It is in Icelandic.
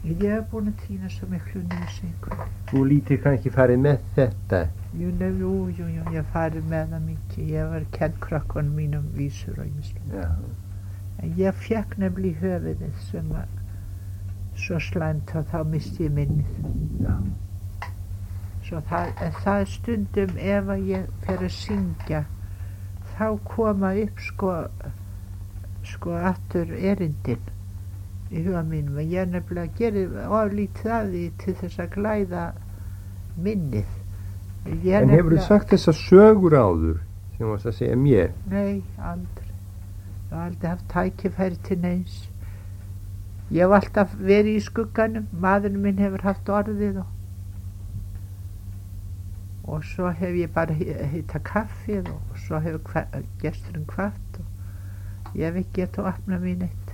Ég er búin að týna svo miklu nýsingur. Þú lítið kannski farið með þetta. Jú, ég farið með það mikið. Ég var kennt krökkunum mínum vísur og ýmislegt. Já. En ég fekk nefnilega í höfuðið sem að svo slæmt og þá misti ég minnið. Já. Svo það er stundum ef að ég fer að syngja, þá koma upp sko aftur erindin í huga mínum. Og ég nefnilega gerir oflítið að því til þess að glæða minnið. En hefur þú sagt þessar sögur áður sem varst að segja mér? Nei, aldrei. Ég hef aldrei haft tækifæri til neins. Ég hef alltaf verið í skugganum. Maðurinn minn hefur haft orðið og svo hef ég bara hita kaffið og svo hefur gesturinn kvart og ég hef ekki getað að opna mín eitt.